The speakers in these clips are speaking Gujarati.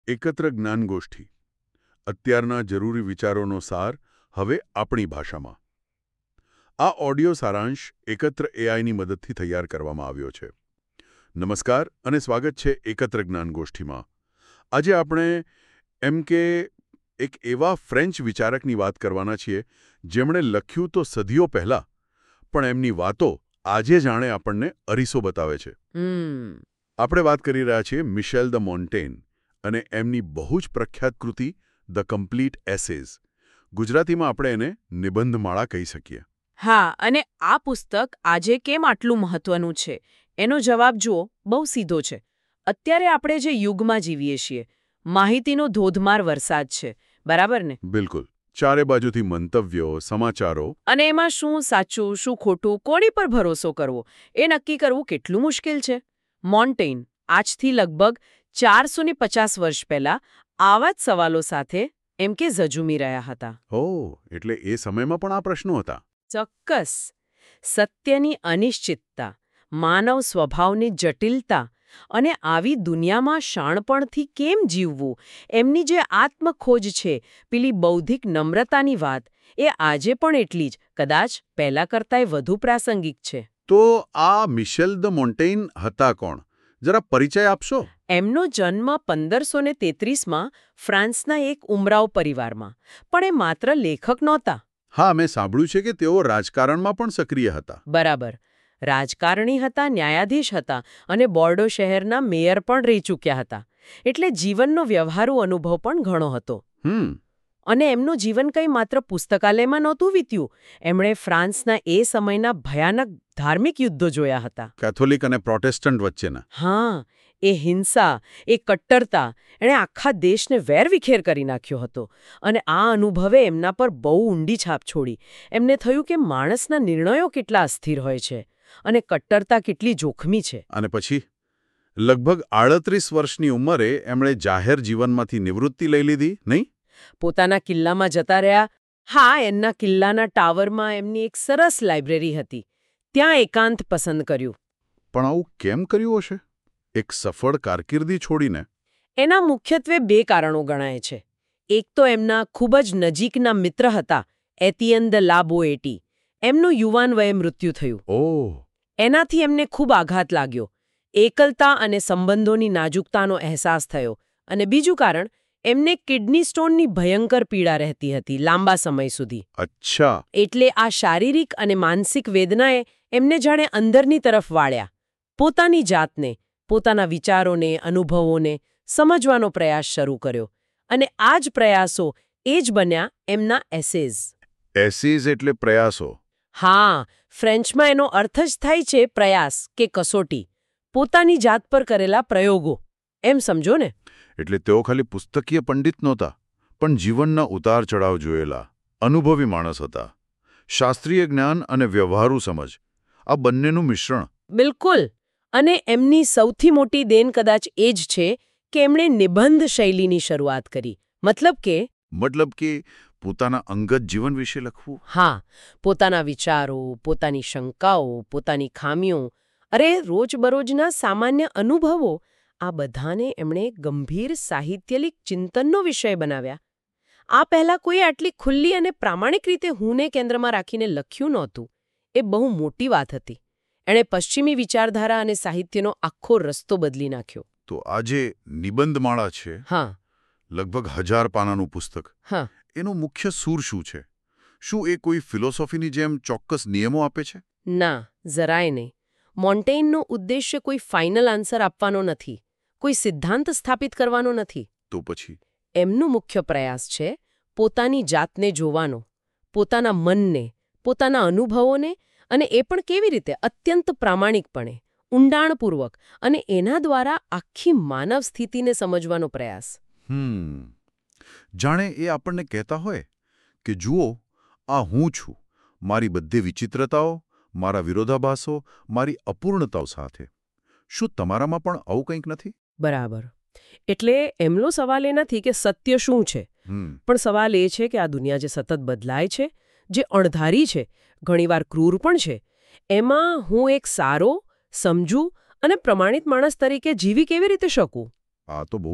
એકત્ર જ્ઞાનગોષ્ઠી અત્યારના જરૂરી વિચારોનો સાર હવે આપણી ભાષામાં. આ ઓડિયો સારાંશ એકત્ર એઆઈની મદદથી તૈયાર કરવામાં આવ્યો છે. નમસ્કાર અને સ્વાગત છે એકત્ર જ્ઞાનગોષ્ઠીમાં. આજે આપણે એક એવા ફ્રેન્ચ વિચારકની વાત કરવાના છીએ જેમણે લખ્યું તો સદીઓ પહેલા, પણ એમની વાતો આજે જાણે આપણને અરીસો બતાવે છે. આપણે વાત કરી રહ્યા છીએ મિશેલ દ મોન્ટેન અને એમની બહુ જ પ્રખ્યાત કૃતિ ધ કમ્પ્લીટ એસેઝ. ગુજરાતીમાં આપણે એને નિબંધમાળા કહી શકીએ. હા, અને આ પુસ્તક આજે કેમ આટલું મહત્વનું છે એનો જવાબ જુઓ, બહુ સીધો છે. અત્યારે આપણે જે યુગમાં જીવીએ છીએ, માહિતીનો ધોધમાર વરસાદ છે, બરાબર ને? બિલકુલ. ચારે બાજુથી મંતવ્યો, સમાચારો. અને એમાં શું સાચું, શું ખોટું, કોની પર ભરોસો કરવો એ નક્કી કરવું કેટલું મુશ્કેલ છે. મોન્ટેઇન આજથી લગભગ 450 વર્ષ પહેલા આવા જ સવાલો સાથે ઝઝૂમી રહ્યા હતા. એટલે એ સમયમાં પણ આ પ્રશ્નો હતા. ચોક્કસ. સત્યની અનિશ્ચિતતા, માનવ સ્વભાવની જટિલતા અને આવી દુનિયામાં શાણપણથી કેમ જીવવું, એમની જે આત્મખોજ છે, પેલી બૌદ્ધિક નમ્રતાની વાત, એ આજે પણ એટલી જ, કદાચ પહેલા કરતાંય વધુ પ્રાસંગિક છે. તો આ મિશેલ દ મોન્ટેઇન હતા કોણ? જરા પરિચય આપશો. એમનો જન્મ 1533માં ફ્રાન્સના એક ઉમરાવ પરિવારમાં. પણ એ માત્ર લેખક નહોતા. હા, મેં સાંભળ્યું છે કે તેઓ રાજકારણમાં પણ સક્રિય હતા. બરાબર. રાજકારણી હતા, ન્યાયાધીશ હતા અને બોર્ડો શહેરના મેયર પણ રહી ચૂક્યા હતા. એટલે જીવનનો વ્યવહારુ અનુભવ પણ ઘણો હતો. અને એમનું જીવન કંઈ માત્ર પુસ્તકાલયમાં નહોતું વીત્યું. એમણે ફ્રાન્સના એ સમયના ભયાનક ધાર્મિક યુદ્ધો જોયા હતા. કેથોલિક અને પ્રોટેસ્ટન્ટ વચ્ચેના. હા, એ હિંસા, એ કટ્ટરતા એણે આખા દેશને વેરવિખેર કરી નાખ્યો હતો. અને આ અનુભવે એમના પર બહુ ઊંડી છાપ છોડી. એમને થયું કે માણસના નિર્ણયો કેટલા અસ્થિર હોય છે અને કટ્ટરતા કેટલી જોખમી છે. અને પછી લગભગ 38 વર્ષની ઉંમરે એમણે જાહેર જીવનમાંથી નિવૃત્તિ લઈ લીધી, નહીં? પોતાના કિલ્લામાં જતા રહ્યા. હા, એમના કિલ્લાના ટાવરમાં એમની એક સરસ લાઇબ્રેરી હતી. ત્યાં એકાંત પસંદ કર્યું. પણ આવું કેમ કર્યું હશે? એક સફળ કારકિર્દી છોડીને? એના મુખ્યત્વે 2 કારણો ગણાય છે. એક તો એમના ખૂબ જ નજીકના મિત્ર હતા, એતિયન દ લા બોએટી. એમનું યુવાન વયે મૃત્યુ થયું. એનાથી એમને ખૂબ આઘાત લાગ્યો. એકલતા અને સંબંધોની નાજુકતાનો અહેસાસ થયો. અને બીજું કારણ, એમને કિડની સ્ટોનની ભયંકર પીડા રહેતી હતી લાંબા સમય સુધી. અચ્છા. એટલે આ શારીરિક અને માનસિક વેદનાએ એમને જાણે અંદરની તરફ વાળ્યા. પોતાની જાતને, પોતાના વિચારોને, અનુભવોને સમજવાનો પ્રયાસ શરૂ કર્યો. અને આ જ પ્રયાસો એ જ બન્યા એમના એસેઝ. એસેઝ એટલે પ્રયાસો? હા, ફ્રેન્ચમાં એનો અર્થ જ થાય છે પ્રયાસ કે કસોટી. પોતાની જાત પર કરેલા પ્રયોગો, એમ સમજો ને. એટલે તેઓ ખાલી પુસ્તકીય પંડિત નહોતા, પણ જીવનના ઉતાર ચઢાવ જોયેલા, અનુભવી માણસ હતા. શાસ્ત્રીય જ્ઞાન અને વ્યવહારુ સમજ, આ બંનેનું મિશ્રણ. બિલકુલ. અને એમની સૌથી મોટી દેન કદાચ એ જ છે કે એમણે નિબંધ શૈલીની શરૂઆત કરી. મતલબ કે પોતાના અંગત જીવન વિશે લખવું. હા, પોતાના વિચારો, પોતાની શંકાઓ, પોતાની ખામીઓ, રોજબરોજના સામાન્ય અનુભવો, આ બધાને એમણે ગંભીર સાહિત્યિક ચિંતનનો વિષય બનાવ્યા. આ પહેલાં કોઈ આટલી ખુલ્લી અને પ્રામાણિક રીતે હુંને કેન્દ્રમાં રાખીને લખ્યું નહોતું. એ બહુ મોટી વાત હતી. એણે પશ્ચિમી વિચારધારા અને સાહિત્યનો આખો રસ્તો બદલી નાખ્યો. તો આજે નિબંધમાળા છે, હા, લગભગ 1000 પાનાનું પુસ્તક. હા, એનો મુખ્ય સૂર શું છે? શું એ કોઈ ફિલોસોફીની જેમ ચોક્કસ નિયમો આપે છે? ના, જરાય નહીં. મોન્ટેઇનનો ઉદ્દેશ્ય કોઈ ફાઇનલ આન્સર આપવાનો નથી, કોઈ સિદ્ધાંત સ્થાપિત કરવાનો નથી. તો પછી એમનું મુખ્ય પ્રયાસ છે પોતાની જાતને જોવાનો, પોતાના મનને, પોતાના અનુભવોને, અને એ પણ કેવી રીતે? અત્યંત પ્રામાણિકપણે, ઊંડાણપૂર્વક, અને એના દ્વારા આખી માનવ સ્થિતિને સમજવાનો પ્રયાસ. જાણે એ આપણને કહેતા હોય કે જુઓ, આ હું છું, મારી બધી વિચિત્રતાઓ, મારા વિરોધાભાસો, મારી અપૂર્ણતાઓ સાથે. શું તમારામાં પણ આવું કંઈક નથી? બરાબર. એટલે એમનો સવાલ એ નથી કે સત્ય શું છે, પણ સવાલ એ છે કે આ દુનિયા જે સતત બદલાય છે, જે અણધારી છે, ઘણીવાર ક્રૂર પણ છે, એમાં હું એક સારો, સમજુ અને પ્રમાણિત માણસ તરીકે જીવી કેવી રીતે શકું? આ તો બહુ જ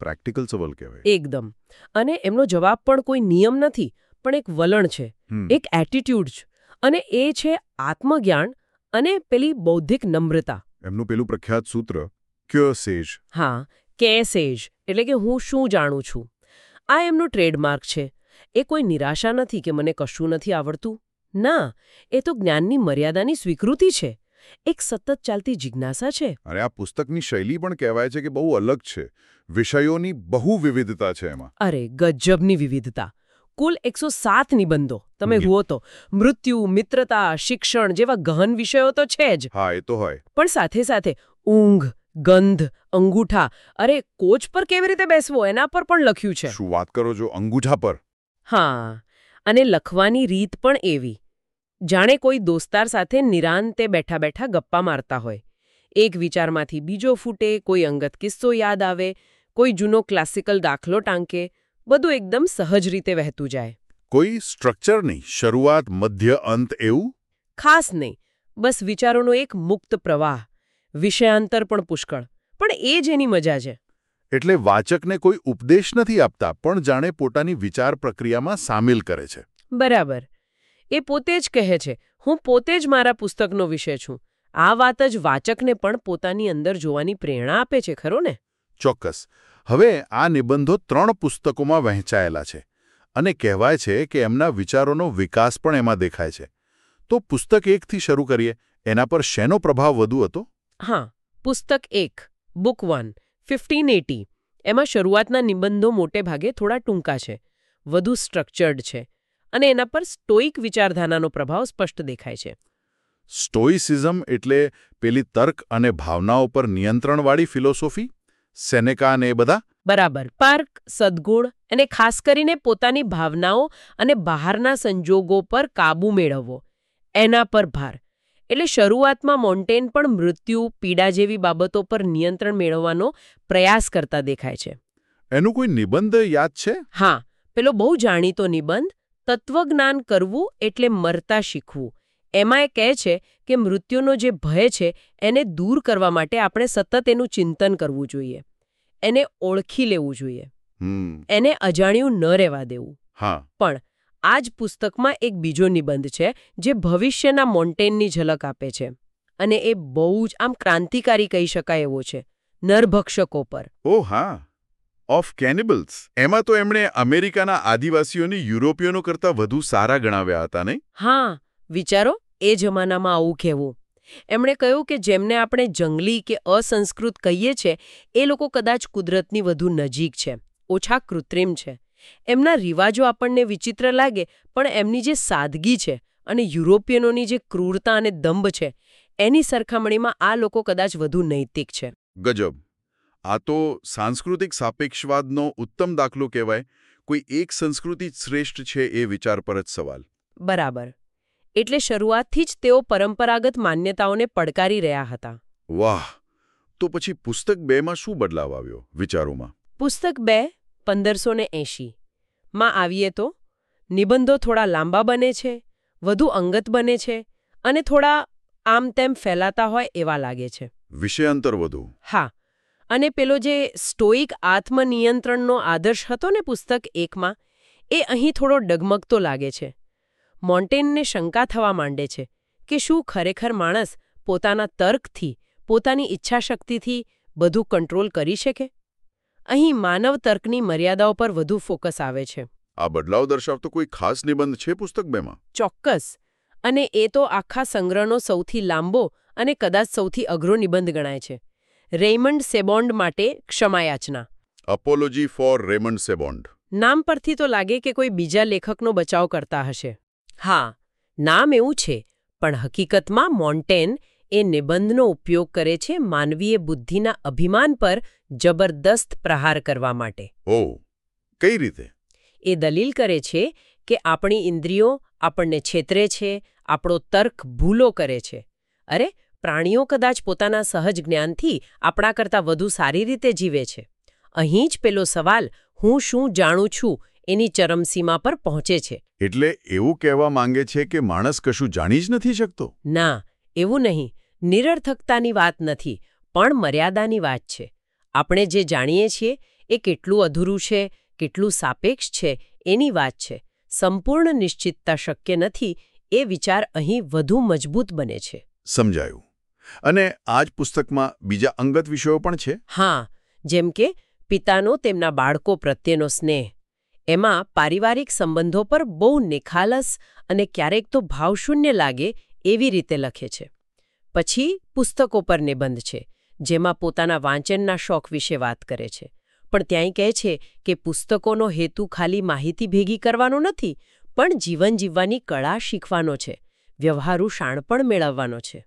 પ્રેક્ટિકલ સવાલ કહેવાય. એકદમ. અને એમનો જવાબ પણ કોઈ નિયમ નથી, પણ એક વલણ છે, એક એટીટ્યુડ છે. અને એ છે આત્મજ્ઞાન અને પેલી બૌદ્ધિક નમ્રતા. એમનું પેલું પ્રખ્યાત સૂત્ર ક્યો સેજ. હા, કે સેજ એટલે કે હું શું જાણું છું. આ એમનું ટ્રેડમાર્ક છે. એ કોઈ નિરાશા નથી કે મને કશું નથી આવડતું. ના, એ તો જ્ઞાનની મર્યાદાની સ્વીકૃતિ છે. એક સતત ચાલતી જિજ્ઞાસા છે. અને આ પુસ્તકની શૈલી પણ કહેવાય છે કે બહુ અલગ છે. વિષયોની બહુ વિવિધતા છે એમાં. અરે ગજબની વિવિધતા. કુલ 107 નિબંધો. તમે જુઓ તો મૃત્યુ, મિત્રતા, શિક્ષણ જેવા ગહન વિષયો તો છે જ. હા, એ તો હોય. પણ સાથે સાથે ઊંઘ, ગંધ, અંગૂઠા, અરે કોચ પર કેવી રીતે બેસવો એના પર પણ લખ્યું છે. શું વાત કરો છો, અંગૂઠા પર? હા, અને લખવાની રીત પણ એવી. જાણે કોઈ દોસ્તાર સાથે નિરાંતે બેઠા બેઠા ગપ્પા મારતા હોય. એક વિચારમાંથી બીજો ફૂટે, કોઈ અંગત કિસ્સો યાદ આવે, કોઈ જૂનો ક્લાસિકલ દાખલો ટાંકે, બધું એકદમ સહજ રીતે વહેતું જાય. કોઈ સ્ટ્રક્ચર નહીં, શરૂઆત, મધ્ય, અંત એવું? ખાસ નહીં, બસ વિચારોનો એક મુક્ત પ્રવાહ. વિષયાંતર પણ પુષ્કળ. પણ એ જ એની મજા છે. એટલે વાચકને કોઈ ઉપદેશ નથી આપતા, પણ જાણે પોતાની વિચાર પ્રક્રિયામાં સામેલ કરે છે. બરાબર. એ પોતે જ કહે છે, હું પોતે જ મારા પુસ્તકનો વિષય છું. આ વાત જ વાચકને પણ પોતાની અંદર જોવાની પ્રેરણા આપે છે, ખરો ને? ચોક્કસ. હવે આ નિબંધો 3 પુસ્તકોમાં વહેંચાયેલા છે અને કહેવાય છે કે એમના વિચારોનો વિકાસ પણ એમાં દેખાય છે. તો પુસ્તક 1થી શરૂ કરીએ. એના પર શેનો પ્રભાવ વધુ હતો? હા, પુસ્તક 1, બુક 1, 1580. એમાં શરૂઆતના નિબંધો મોટે ભાગે થોડા ટૂંકા છે, વધુ સ્ટ્રક્ચર્ડ છે, અને એના પર સ્ટોઇક વિચારધારાનો પ્રભાવ સ્પષ્ટ દેખાય છે. સ્ટોઇસિઝમ એટલે પેલી તર્ક અને ભાવનાઓ પર નિયંત્રણવાળી ફિલોસોફી? સેનેકા ને એ બધા? બરાબર. તર્ક, સદ્ગુણ અને ખાસ કરીને પોતાની ભાવનાઓ અને બહારના સંજોગો પર કાબૂ મેળવવો, એના પર ભાર. એટલે શરૂઆતમાં મોન્ટેન પણ મૃત્યુ, પીડા જેવી બાબતો પર નિયંત્રણ મેળવવાનો પ્રયાસ કરતા દેખાય છે. એનું કોઈ નિબંધ યાદ છે? હા, પેલો બહુ જાણીતો નિબંધ, તત્વજ્ઞાન કરવું એટલે મરતા શીખવું. એમાં એ કહે છે કે મૃત્યુનો જે ભય છે એને દૂર કરવા માટે આપણે સતત એનું ચિંતન કરવું જોઈએ. એને ઓળખી લેવું જોઈએ. એને અજાણ્યું ન રહેવા દેવું. હા. પણ આ જ પુસ્તકમાં એક બીજો નિબંધ છે જે ભવિષ્યના મોન્ટેનની ઝલક આપે છે. અને એ બહુ જ આમ ક્રાંતિકારી કહી શકાય એવો છે, નરભક્ષકો પર. ઓ હા, ઓફ કેનિબલ્સ. એમાં તો એમણે અમેરિકાના આદિવાસીઓને યુરોપિયનો કરતાં વધુ સારા ગણાવ્યા હતા, નહીં? હા, વિચારો એ જમાનામાં આવું કહેવું. એમણે કહ્યું કે જેમને આપણે જંગલી કે અસંસ્કૃત કહીએ છીએ એ લોકો કદાચ કુદરતની વધુ નજીક છે, ઓછા કૃત્રિમ છે. એમના રિવાજો આપણને વિચિત્ર લાગે, પણ એમની જે સાદગી છે અને યુરોપિયનોની જે ક્રૂરતા અને દંભ છે એની સરખામણીમાં આ લોકો કદાચ વધુ નૈતિક છે. ગજબ. આ તો સાંસ્કૃતિક સાપેક્ષવાદનો ઉત્તમ દાખલો કહેવાય. કોઈ એક સંસ્કૃતિ જ શ્રેષ્ઠ છે એ વિચાર પર જ સવાલ. બરાબર. એટલે શરૂઆતથી જ તેઓ પરંપરાગત માન્યતાઓને પડકારી રહ્યા હતા. વાહ! તો પછી પુસ્તક 2માં શું બદલાવ આવ્યો વિચારોમાં? પુસ્તક 2, 1580 માં આવીએ તો નિબંધો થોડા લાંબા બને છે, વધુ અંગત બને છે અને થોડા આમ તેમ ફેલાતા હોય એવા લાગે છે. વિષયાંતર વધુ. હા. અને પેલો જે સ્ટોઇક આત્મનિયંત્રણનો આદર્શ હતો ને પુસ્તક 1માં, એ અહીં થોડો ડગમગતો લાગે છે. મોન્ટેનને શંકા થવા માંડે છે કે શું ખરેખર માણસ પોતાના તર્કથી, પોતાની ઈચ્છાશક્તિથી બધું કંટ્રોલ કરી શકે? અહીં માનવ તર્કની મર્યાદાઓ પર વધુ ફોકસ આવે છે. આ બદલાવ દર્શાવતો કોઈ ખાસ નિબંધ છે પુસ્તક 2માં? ચોક્કસ. અને એ તો આખા સંગ્રહનો સૌથી લાંબો અને કદાચ સૌથી અઘરો નિબંધ ગણાય છે. રેયમન્ડ સેબોન્ડ માટે ક્ષમાયાચના. અપોલોજી ફોર રેમન્ડ સેબોન્ડ. નામ પરથી તો લાગે કે કોઈ બીજા લેખકનો બચાવ કરતા હશે. હા, નામ એવું છે, પણ હકીકતમાં મોન્ટેન એ નિબંધનો ઉપયોગ કરે છે માનવીય બુદ્ધિના અભિમાન પર જબરદસ્ત પ્રહાર કરવા માટે. ઓહ, કઈ રીતે? એ દલીલ કરે છે કે આપણી ઇન્દ્રિયો આપણને છેતરે છે, આપણો તર્ક ભૂલો કરે છે. અરે, પ્રાણીઓ કદાચ પોતાના સહજ જ્ઞાનથી આપણા કરતાં વધુ સારી રીતે જીવે છે. અહીં જ પેલો સવાલ, હું શું જાણું છું, એની ચરમસીમા પર પહોંચે છે. એટલે એવું કહેવા માંગે છે કે માણસ કશું જાણી જ નથી શકતો? ના, એવું નહીં. નિરર્થકતાની વાત નથી, પણ મર્યાદાની વાત છે. આપણે જે જાણીએ છીએ એ કેટલું અધૂરું છે, કેટલું સાપેક્ષ છે એની વાત છે. સંપૂર્ણ નિશ્ચિતતા શક્ય નથી એ વિચાર અહીં વધુ મજબૂત બને છે. સમજાયું. અને આ જ પુસ્તકમાં બીજા અંગત વિષયો પણ છે? હા, જેમ કે પિતાનો તેમના બાળકો પ્રત્યેનો સ્નેહ. એમાં પારિવારિક સંબંધો પર બહુ નિખાલસ અને ક્યારેક તો ભાવશૂન્ય લાગે એવી રીતે લખે છે. પછી પુસ્તકો પર નિબંધ છે, જેમાં પોતાના વાંચનના શોખ વિશે વાત કરે છે. પણ ત્યાંય કહે છે કે પુસ્તકોનો હેતુ ખાલી માહિતી ભેગી કરવાનો નથી, પણ જીવન જીવવાની કળા શીખવાનો છે, વ્યવહારુ શાણપણ મેળવવાનો છે.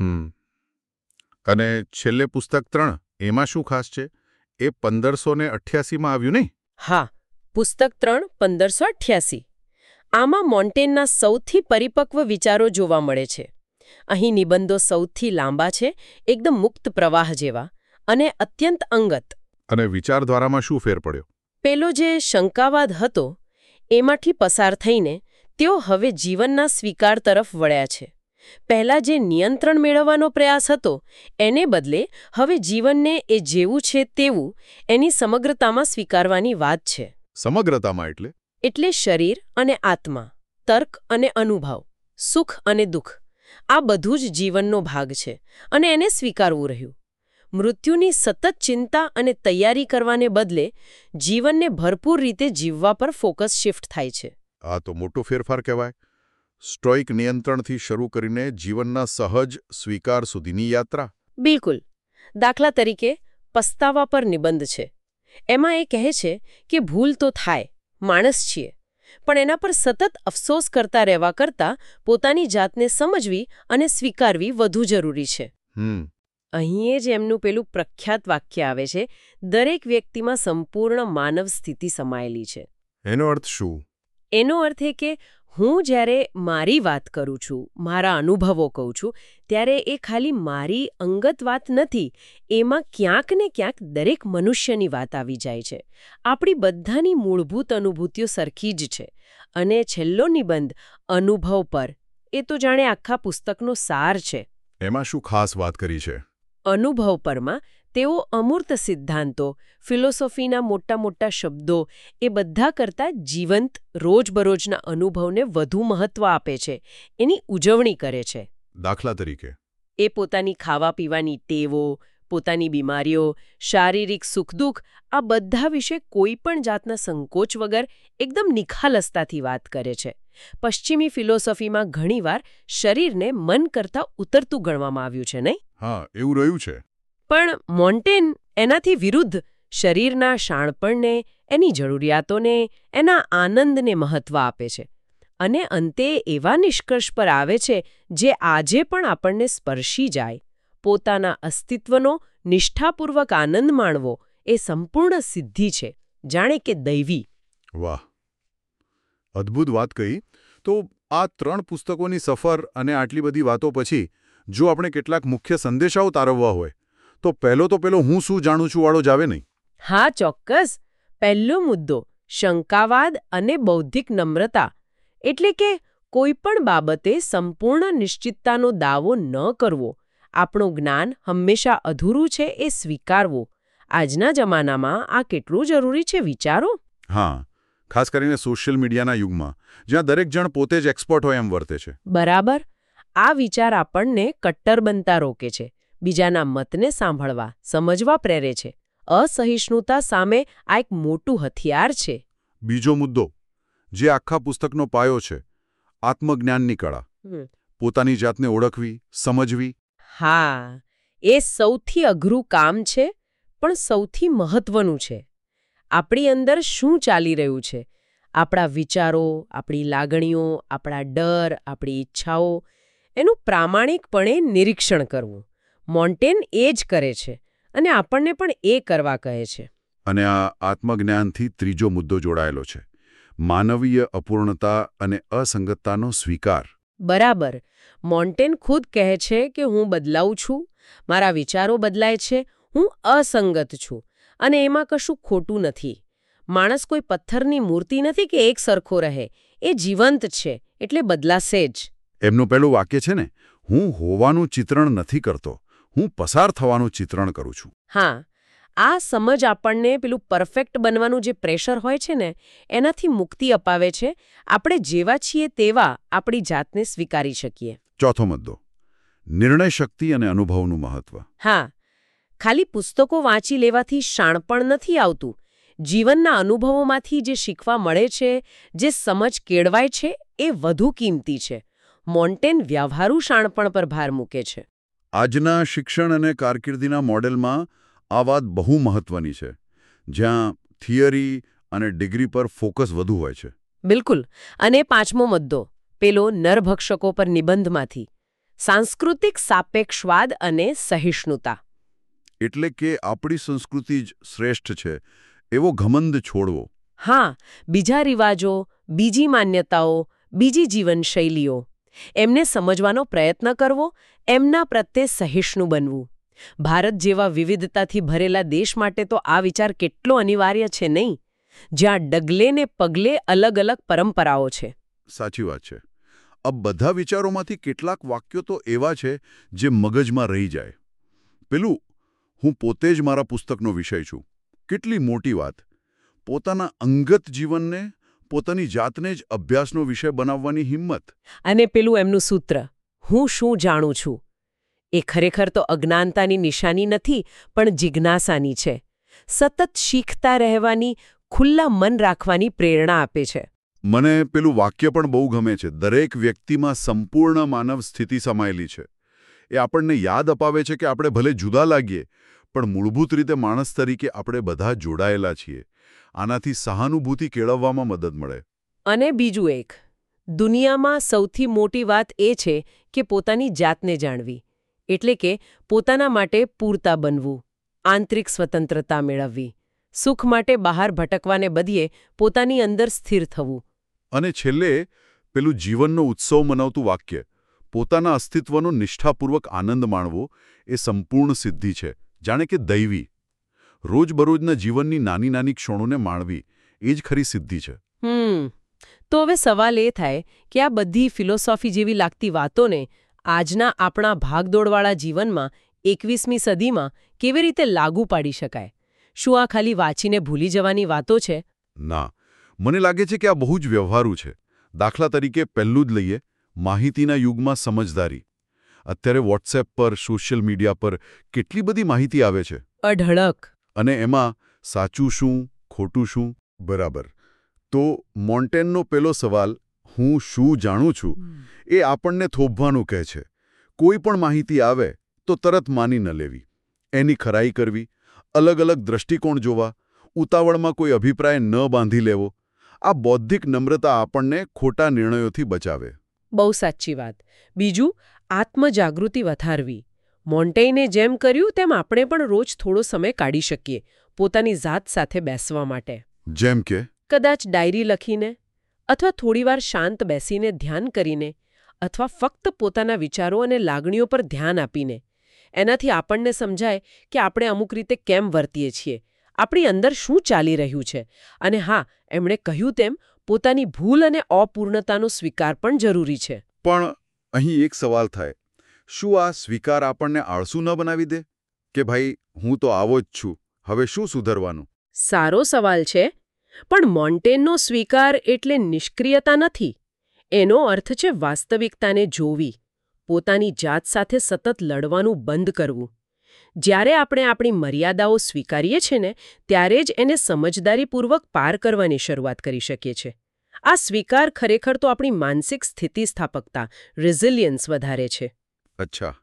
અને છેલ્લે પુસ્તક 3, એમાં શું ખાસ છે? એ 1588માં આવ્યું નહીં? હા, પુસ્તક 3 1588. આમાં મોન્ટેનના સૌથી પરિપક્વ વિચારો જોવા મળે છે. અહીં નિબંધો સૌથી લાંબા છે, એકદમ મુક્ત પ્રવાહ જેવા, અને અત્યંત અંગત. અને વિચારધારામાં શું ફેર પડ્યો? પેલો જે શંકાવાદ હતો એમાંથી પસાર થઈને તેઓ હવે જીવનના સ્વીકાર તરફ વળ્યા છે. પહેલા જે નિયંત્રણ મેળવવાનો પ્રયાસ હતો એને બદલે હવે જીવનને એ જેવું છે તેવું એની સમગ્રતામાં સ્વીકારવાની વાત છે. સમગ્રતામાં એટલે? એટલે શરીર અને આત્મા, તર્ક અને અનુભવ, સુખ અને દુઃખ, આ બધું જ જીવનનો ભાગ છે અને એને સ્વીકારવું રહ્યું. મૃત્યુની સતત ચિંતા અને તૈયારી કરવાને બદલે જીવનને ભરપૂર રીતે જીવવા પર ફોકસ શિફ્ટ થાય છે. આ તો મોટો ફેરફાર કહેવાય. સ્ટોઇક નિયંત્રણથી શરૂ કરીને જીવનના સહજ સ્વીકાર સુધીની યાત્રા. બિલકુલ. દાખલા તરીકે પસ્તાવા પર નિબંધ છે. એમાં એ કહે છે કે ભૂલ તો થાય, માણસ છીએ, પણ એના પર સતત અફસોસ કરતા રહેવા કરતાં પોતાની જાતને સમજવી અને સ્વીકારવી વધુ જરૂરી છે. અહીં જ એમનું પેલું પ્રખ્યાત વાક્ય આવે છે, દરેક વ્યક્તિમાં સંપૂર્ણ માનવ સ્થિતિ સમાયેલી છે. એનો અર્થ શું? એનો અર્થ એ કે હું જ્યારે મારી વાત કરું છું, મારા અનુભવો કહું છું, ત્યારે એ ખાલી મારી અંગત વાત નથી. એમાં ક્યાંક ને ક્યાંક દરેક મનુષ્યની વાત આવી જાય છે. આપણી બધાની મૂળભૂત અનુભૂતિઓ સરખી જ છે. અને છેલ્લો નિબંધ અનુભવ પર, એ તો જાણે આખા પુસ્તકનો સાર છે. એમાં શું ખાસ વાત કરી છે? અનુભવ પરમાં તેઓ અમૂર્ત સિદ્ધાંતો, ફિલોસોફીના મોટા મોટા શબ્દો, એ બધા કરતાં જીવંત રોજબરોજના અનુભવને વધુ મહત્વ આપે છે, એની ઉજવણી કરે છે. દાખલા તરીકે? એ પોતાની ખાવા પીવાની ટેવો, પોતાની બીમારીઓ, શારીરિક સુખ દુઃખ, આ બધા વિશે કોઈ પણ જાતના સંકોચ વગર એકદમ નિખાલસતાથી વાત કરે છે. પશ્ચિમી ફિલોસોફીમાં ઘણીવાર શરીરને મન કરતાં ઉતરતું ગણવામાં આવ્યું છે, નહીં? હા, એવું રહ્યું છે. પણ મોન્ટેન એનાથી વિરુદ્ધ શરીરના શાણપણને, એની જરૂરિયાતોને, એના આનંદને મહત્વ આપે છે. અને અંતે એવા નિષ્કર્ષ પર આવે છે જે આજે પણ આપણને સ્પર્શી જાય. પોતાના અસ્તિત્વનો નિષ્ઠાપૂર્વક આનંદ માણવો એ સંપૂર્ણ સિદ્ધિ છે, જાણે કે દૈવી. વાહ, અદ્ભુત વાત કહી. તો આ 3 પુસ્તકોની સફર અને આટલી બધી વાતો પછી જો આપણે કેટલાક મુખ્ય સંદેશાઓ તારવવા હોય તો પેલો હું શું જાણું છું વાળો જ આવે નહીં? હા, ચોક્કસ. પહેલો મુદ્દો શંકાવાદ અને બૌદ્ધિક નમ્રતા. એટલે કે કોઈ પણ બાબતે સંપૂર્ણ નિશ્ચિતતાનો દાવો ન કરવો. આપણું જ્ઞાન હંમેશા અધૂરું છે એ સ્વીકારવું. આજના જમાનામાં આ કેટલું જરૂરી છે, વિચારો. હા, ખાસ કરીને સોશિયલ મીડિયાના યુગમાં જ્યાં દરેક જણ પોતે જ એક્સપર્ટ હોય એમ વર્તે છે. બરાબર. આ વિચાર આપણને કટ્ટર બનતા રોકે છે, બીજાના મતને સાંભળવા, સમજવા પ્રેરે છે. અસહિષ્ણુતા સામે આ એક મોટું હથિયાર છે. બીજો મુદ્દો, જે આખા પુસ્તકનો પાયો છે, આત્મજ્ઞાનની કળા. પોતાની જાતને ઓળખવી, સમજવી. હા, એ સૌથી અઘરું કામ છે, પણ સૌથી મહત્વનું છે. આપણી અંદર શું ચાલી રહ્યું છે, આપણા વિચારો, આપણી લાગણીઓ, આપણા ડર, આપણી ઈચ્છાઓ, એનું પ્રામાણિકપણે નિરીક્ષણ કરવું. મોન્ટેન એ જ કરે છે અને આપણને પણ એ કરવા કહે છે. અને આ આત્મજ્ઞાનથી ત્રીજો મુદ્દો જોડાયેલો છે, માનવીય અપૂર્ણતા અને અસંગતતાનો સ્વીકાર. બરાબર. મોન્ટેન ખુદ કહે છે કે હું બદલાઉં છું, મારા વિચારો બદલાય છે, હું અસંગત છું અને એમાં કશું ખોટું નથી. માણસ કોઈ પથ્થરની મૂર્તિ નથી કે એક સરખો રહે. એ જીવંત છે, એટલે બદલાશે જ. એમનું પહેલું વાક્ય છે ને, હું હોવાનું ચિત્રણ નથી કરતો, હું પસાર થવાનું ચિત્રણ કરું છું. હા, આ સમજ આપણને પેલું પરફેક્ટ બનવાનું જે પ્રેશર હોય છે ને એનાથી મુક્તિ અપાવે છે. આપણે જેવા છીએ તેવા આપણી જાતને સ્વીકારી શકીએ. ચોથો મુદ્દો, નિર્ણય શક્તિ અને અનુભવનું મહત્વ. હા, ખાલી પુસ્તકો વાંચી લેવાથી શાણપણ નથી આવતું. જીવનના અનુભવોમાંથી જે શીખવા મળે છે, જે સમજ કેળવાય છે, એ વધુ કિંમતી છે. મોન્ટેન વ્યવહારુ શાણપણ પર ભાર મૂકે છે. આજના શિક્ષણ અને કારકિર્દીના મોડેલમાં આ વાત બહુ મહત્વની છે, જ્યાં થિયરી અને ડિગ્રી પર ફોકસ વધુ હોય છે. બિલકુલ. અને પાંચમો મુદ્દો, પેલો નરભક્ષકો પર નિબંધમાંથી સાંસ્કૃતિક સાપેક્ષવાદ અને સહિષ્ણુતા. એટલે કે આપણી સંસ્કૃતિ જ શ્રેષ્ઠ છે એવો ઘમંડ છોડવો. હા, બીજા રિવાજો, બીજી માન્યતાઓ, બીજી જીવનશૈલીઓ એમને સમજવાનો પ્રયત્ન કરવો, એમના પ્રત્યે સહિષ્ણુ બનવું. ભારત જેવા વિવિધતાથી ભરેલા દેશ માટે તો આ વિચાર કેટલો અનિવાર્ય છે નહીં? જ્યાં ડગલે ને પગલે અલગ અલગ પરંપરાઓ છે. સાચી વાત છે. આ બધા વિચારોમાંથી કેટલાક વાક્યો તો એવા છે જે મગજમાં રહી જાય. પેલું, હું પોતે જ મારા પુસ્તકનો વિષય છું. કેટલી મોટી વાત! પોતાના અંગત જીવનને, પોતાની જાતને જ અભ્યાસનો વિષય બનાવવાની હિંમત. અને પેલું એમનું સૂત્ર, હું શું જાણું છું, એ ખરેખર તો અજ્ઞાનતાની નિશાની નથી, પણ જિજ્ઞાસાની છે. સતત શીખતા રહેવાની, ખુલ્લા મન રાખવાની પ્રેરણા આપે છે. મને પેલું વાક્ય પણ બહુ ગમે છે, દરેક વ્યક્તિમાં સંપૂર્ણ માનવ સ્થિતિ સમાયેલી છે. એ આપણને યાદ અપાવે છે કે આપણે ભલે જુદા લાગીએ, પણ મૂળભૂત રીતે માણસ તરીકે આપણે બધા જોડાયેલા છીએ. આનાથી સહાનુભૂતિ કેળવવામાં મદદ મળે. અને બીજું એક, દુનિયામાં સૌથી મોટી વાત એ છે કે પોતાની જાતને જાણવી. એટલે કે પોતાના માટે પૂરતા બનવું, આંતરિક સ્વતંત્રતા મેળવવી, સુખ માટે બહાર ભટકવાને બદલે પોતાની અંદર સ્થિર થવું. અને છેલ્લે પેલું જીવનનો ઉત્સવ મનાવતું વાક્ય, પોતાના અસ્તિત્વનો નિષ્ઠાપૂર્વક આનંદ માણવો, એ સંપૂર્ણ સિદ્ધિ છે, જાણે કે દૈવી. રોજબરોજના જીવનની નાની નાની ક્ષણોને માણવી, એ જ ખરી સિદ્ધિ છે. તો હવે સવાલ એ થાય કે આ બધી ફિલોસોફી જેવી લાગતી વાતોને આજના આપણા ભાગદોડવાળા જીવનમાં 21મી સદીમાં કેવી રીતે લાગુ પાડી શકાય? શું આ ખાલી વાંચીને ભૂલી જવાની વાતો છે? ના, મને લાગે છે કે આ બહુ જ વ્યવહારુ છે. દાખલા તરીકે પહેલું જ લઈએ, માહિતીના યુગમાં સમજદારી. અત્યારે વોટ્સએપ પર, સોશિયલ મીડિયા પર કેટલી બધી માહિતી આવે છે. અઢળક. અને એમાં સાચું શું, ખોટું શું? બરાબર. તો મોન્ટેનનો પેલો સવાલ, હું શું જાણું છું, એ આપણને થોભવાનું કહે છે. કોઈ પણ માહિતી આવે તો તરત માની ન લેવી, એની ખરાઈ કરવી, અલગ અલગ દ્રષ્ટિકોણ જોવા, ઉતાવળમાં કોઈ અભિપ્રાય ન બાંધી લેવો. આ બૌદ્ધિક નમ્રતા આપણને ખોટા નિર્ણયોથી બચાવે. બહુ સાચી વાત. બીજું, આત્મજાગૃતિ વધારવી. મોન્ટેઇને જેમ કર્યું તેમ આપણે પણ રોજ થોડો સમય કાઢી શકીએ પોતાની જાત સાથે બેસવા માટે. જેમ કે કદાચ ડાયરી લખીને, અથવા થોડીવાર શાંત બેસીને ધ્યાન કરીને, અથવા ફક્ત પોતાના વિચારો અને લાગણીઓ પર ધ્યાન આપીને. એનાથી આપણને સમજાય કે આપણે અમુક રીતે કેમ વર્તીએ છીએ, આપણી અંદર શું ચાલી રહ્યું છે. અને હા, એમણે કહ્યું તેમ પોતાની ભૂલ અને અપૂર્ણતાનો સ્વીકાર પણ જરૂરી છે. પણ અહીં એક સવાલ થાય, શું આ સ્વીકાર આપણને આળસુ ન બનાવી દે? કે ભાઈ, હું તો આવો જ છું, હવે શું સુધરવાનું? સારો સવાલ છે. પણ મોન્ટેનનો સ્વીકાર એટલે નિષ્ક્રિયતા નથી. એનો અર્થ છે વાસ્તવિકતાને જોવી, પોતાની જાત સાથે સતત લડવાનું બંધ કરવું. જ્યારે આપણે આપણી મર્યાદાઓ સ્વીકારીએ છીએ ને, ત્યારે જ એને સમજદારીપૂર્વક પાર કરવાની શરૂઆત કરી શકીએ છીએ. આ સ્વીકાર ખરેખર તો આપણી માનસિક સ્થિતિસ્થાપકતા, રેઝિલિયન્સ વધારે છે. અચ્છા,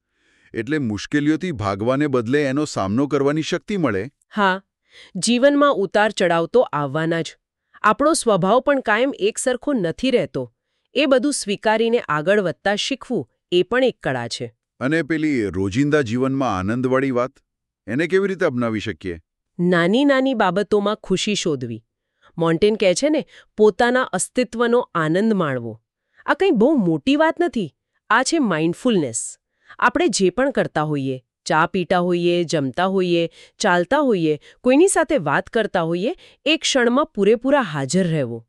એટલે મુશ્કેલીઓથી ભાગવાને બદલે એનો સામનો કરવાની શક્તિ મળે. હા, જીવનમાં ઉતાર ચઢાવ તો આવવાના જ. આપણો સ્વભાવ પણ કાયમ એકસરખો નથી રહેતો. એ બધું સ્વીકારીને આગળ વધતા શીખવું એ પણ એક કળા છે. અને પેલી રોજિંદા જીવનમાં આનંદવાળી વાત, એને કેવી રીતે અપનાવી શકીએ? નાની નાની બાબતોમાં ખુશી શોધવી. મોન્ટેન કહે છે ને, પોતાના અસ્તિત્વનો આનંદ માણવો. આ કંઈ બહુ મોટી વાત નથી. આ છે માઇન્ડફુલનેસ. આપણે જે પણ કરતા હોઈએ, ચા પીતા હોઈએ, જમતા હોઈએ, ચાલતા હોઈએ, કોઈની સાથે વાત કરતા હોઈએ, એ ક્ષણમાં પૂરેપૂરા હાજર રહેવો.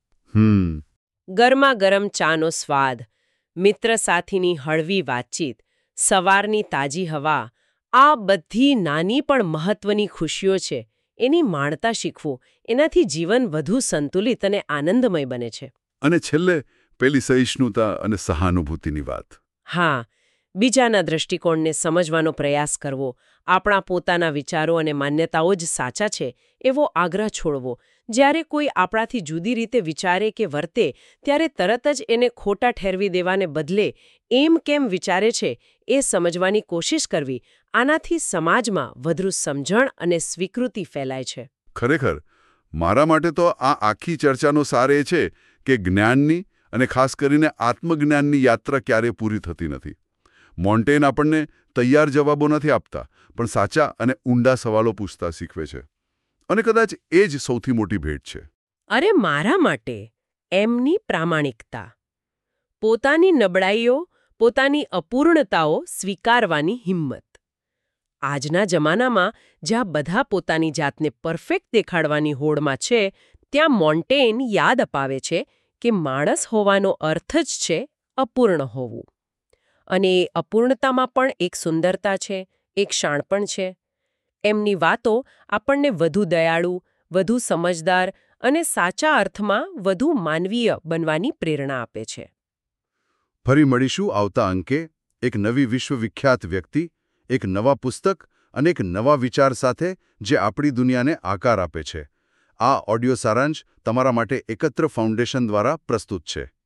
ગરમા ગરમ ચાનો સ્વાદ, મિત્ર સાથીની હળવી વાતચીત, સવારની તાજી હવા, આ બધી નાની પણ મહત્વની ખુશીઓ છે એની માણતા શીખવું, એનાથી જીવન વધુ સંતુલિત અને આનંદમય બને છે. અને છેલ્લે પેલી સહિષ્ણુતા અને સહાનુભૂતિની વાત. હા, બીજાના દૃષ્ટિકોણને સમજવાનો પ્રયાસ કરવો, આપણા પોતાના વિચારો અને માન્યતાઓ જ સાચા છે એવો આગ્રહ છોડવો. જ્યારે કોઈ આપણાથી જુદી રીતે વિચારે કે વર્તે ત્યારે તરત જ એને ખોટા ઠેરવી દેવાને બદલે એમ કેમ વિચારે છે એ સમજવાની કોશિશ કરવી, આનાથી સમાજમાં વધુ સમજણ અને સ્વીકૃતિ ફેલાય છે. ખરેખર, મારા માટે તો આ આખી ચર્ચાનો સાર એ છે કે જ્ઞાનની અને ખાસ કરીને આત્મજ્ઞાનની યાત્રા ક્યારેય પૂરી થતી નથી. મોન્ટેન આપણને તૈયાર જવાબો નથી આપતા, પણ સાચા અને ઊંડા સવાલો પૂછતા શીખવે છે. અને કદાચ એ જ સૌથી મોટી ભેટ છે. અરે મારા માટે એમની પ્રામાણિકતા, પોતાની નબળાઈઓ, પોતાની અપૂર્ણતાઓ સ્વીકારવાની હિંમત. આજના જમાનામાં જ્યાં બધા પોતાની જાતને પરફેક્ટ દેખાડવાની હોડમાં છે, ત્યાં મોન્ટેન યાદ અપાવે છે કે માણસ હોવાનો અર્થ જ છે અપૂર્ણ હોવું. અને એ અપૂર્ણતામાં પણ એક સુંદરતા છે, એક શાણપણ છે. એમની વાતો આપણને વધુ દયાળુ, વધુ સમજદાર અને સાચા અર્થમાં વધુ માનવીય બનવાની પ્રેરણા આપે છે. ફરી મળીશું આવતા અંકે એક નવી વિશ્વવિખ્યાત વ્યક્તિ, એક નવા પુસ્તક અને એક નવા વિચાર સાથે જે આપણી દુનિયાને આકાર આપે છે. આ ઓડિયો સારાંશ તમારા માટે એકત્ર ફાઉન્ડેશન દ્વારા પ્રસ્તુત છે.